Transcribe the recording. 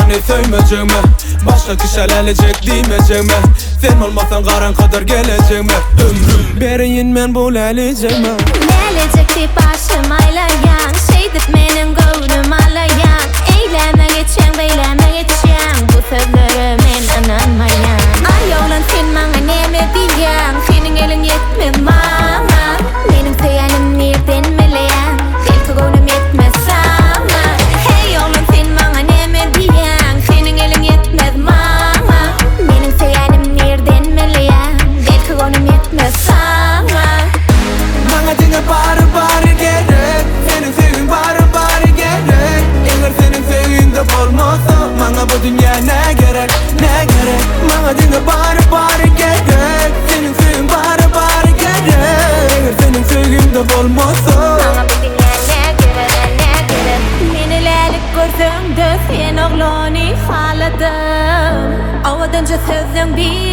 beni söymeyeceğime, başka kişilenecek diyemeyeceğime. Sen olmasan karan kadar geleceğime. Ömrüm bereyin men bulaleceğime. Gelecek deyip başım aylayan, şey deyip menin gönlüm alayan. Eyleme geçen, beyleme geçen, bu sözlere men inanmayan. Ay oğlan sen bana neme diyen, senin elin yetmez bana. Benim söylenim nereden bileyen, belki gönlüm yetmez sana. Hey oğlan sen bana neme diyen, senin elin yetmez bana. Benim söylenim nereden bileyen, belki gönlüm yetmez sana. Bana dinle bari gerek, senin sevgin bari gerek. Eğer senin sevgin de olmazsa bana bu dünya ne gerek, ne gerek. Bana dinle bari gerek, senin sevgin bari gerek. Eğer senin sevgin de olmazsa bana bu dünya ne gerek, ne gerek. Menilelik gözümde sen oğlunu haladım. Avadınca sözün bir